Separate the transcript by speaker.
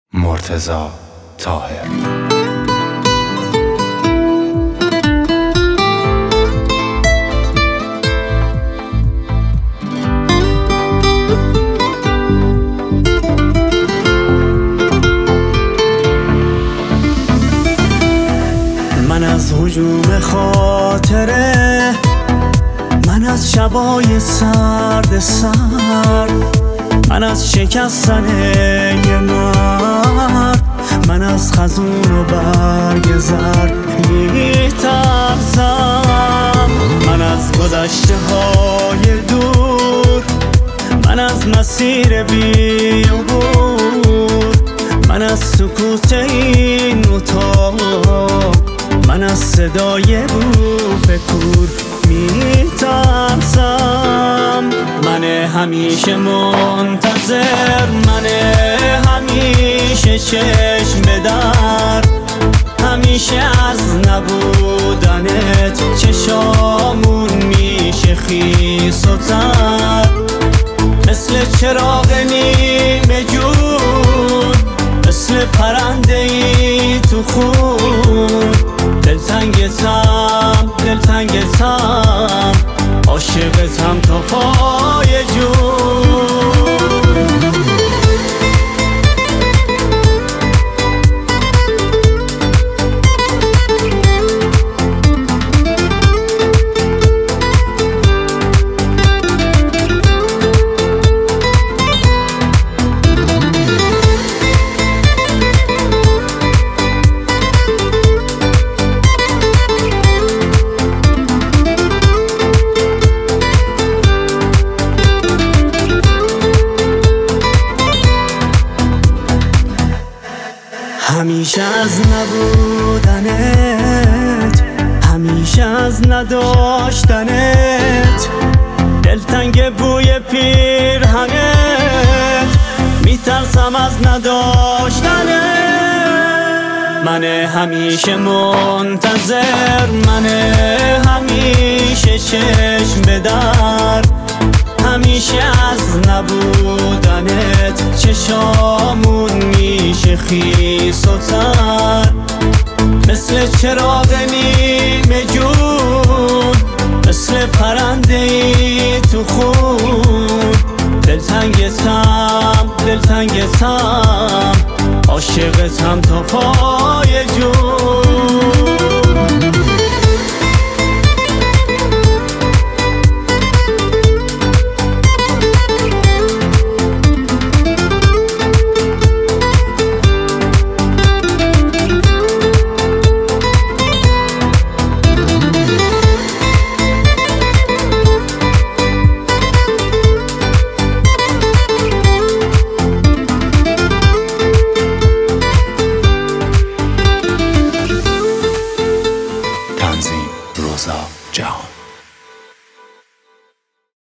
Speaker 1: مرتضی طاهر.
Speaker 2: من از هجوم خاطره، من از شبای سرد سرد، من از شکستن یه مرد، من از خزون و برگ زرد میترسم. من از گذشته های دور، من از مسیر بی‌عبور، من از سکوت این اتاق، من از صدای بوف کور میترسم. من همیشه منتظر، من همیشه چشم به در، همیشه از نبودنت چشامون میشه خیس و تر. مثل چراغ نیمه جون، مثل پرنده ای تو خون، دلتنگتم دلتنگتم، عاشقتم تا پای جون. همیشه از نبودنت، همیشه از نداشتنت، دلتنگ بوی پیرهنت، میترسم از نداشتنت. من همیشه منتظر، من همیشه چشم به در، همیشه از نبودنت چشامون میشه خیس و تر. مثل چراغ نیمه جون، مثل پرنده ای تو خون، دلتنگتم دلتنگتم، عاشقتم تا پای جون.